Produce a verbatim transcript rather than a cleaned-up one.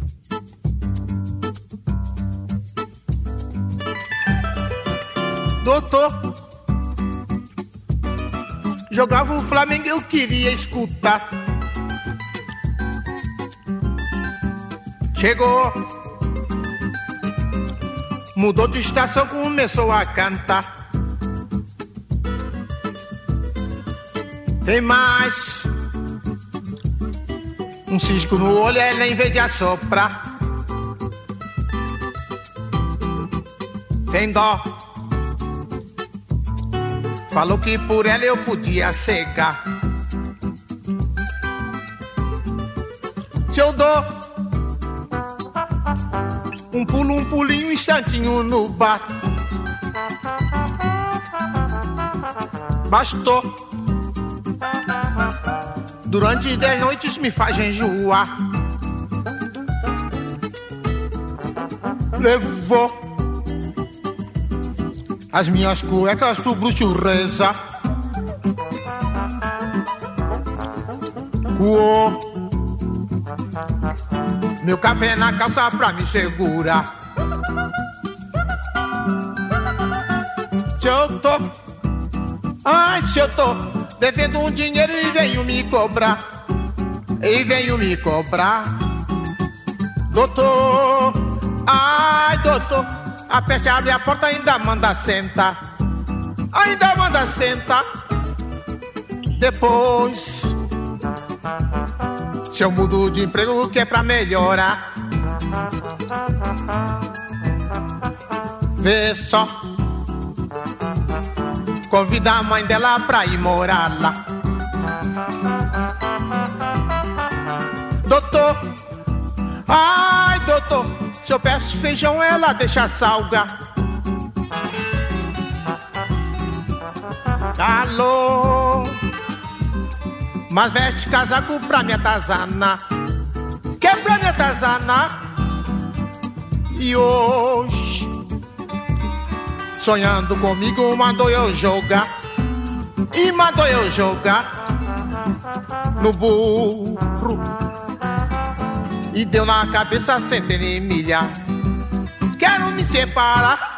Doutor, jogava o Flamengo, eu queria escutar. Chegou, mudou de estação, começou a cantar. Tem mais um cisco no olho, ela em vez de assoprar. Tem dó, falou que por ela eu podia cegar. Se eu dou um pulo, um pulinho, um instantinho no bar, bastou. Durante dez noites me faz enjoar. Levou as minhas cuecas pro bruxo reza. Coou meu café na calça pra me segurar. Se eu tô, ai, se eu tô devendo um dinheiro e venho me cobrar, e venho me cobrar. Doutor, ai, doutor, aperte, abre a porta, ainda manda sentar, ainda manda sentar. Depois, se eu mudo de emprego que é pra melhorar, vê só, convida a mãe dela pra ir morar lá. Doutor, ai, doutor, se eu peço feijão ela deixa salgar. Alô, mas veste casaco pra me atazanar, que é pra me atazanar. E hoje, sonhando comigo, mandou eu jogar, e mandou eu jogar no burro, e deu na cabeça centena e milhar. Quero me separar,